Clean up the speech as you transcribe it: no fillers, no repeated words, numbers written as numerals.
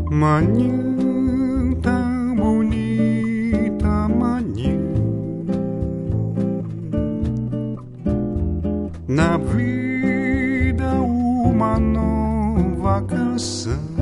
Manhã tão bonita, manhã na vida uma nova canção.